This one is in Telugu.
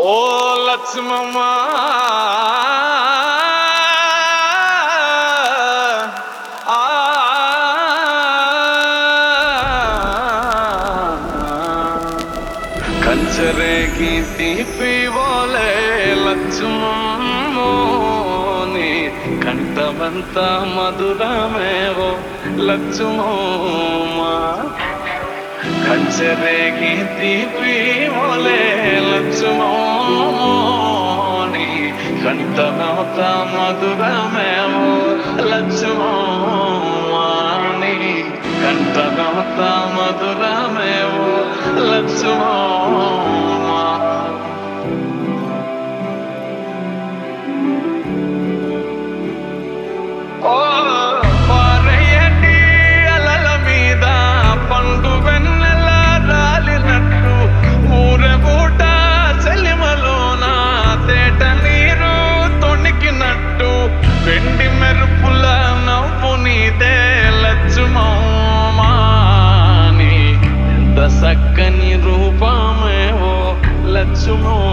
ఓ లక్ష్మమ్మ కంచరేగి తీపి ఓలే లక్ష్మమ్మోని కంఠమంత మధురమేవో లక్ష్మమ్మ కంచరేగి తీపి ఓలే లక్ష్మమ్మోని కంఠమంత మధురమేవో లక్ష్మమ్మని కంఠమంత మధురమేవో లక్ష్మమ్మ ఓ పారయ్యటి అలల మీద పండు వెన్నెల రాలినట్టు ఊరగూట చెలిమలోన తేట నీరు తొణికినట్టు వెండి మెరుపుల నవ్వు నీదే లక్ష్మమ్మ ఎంత చక్కని రూపమేవో లక్ష్మమ్మ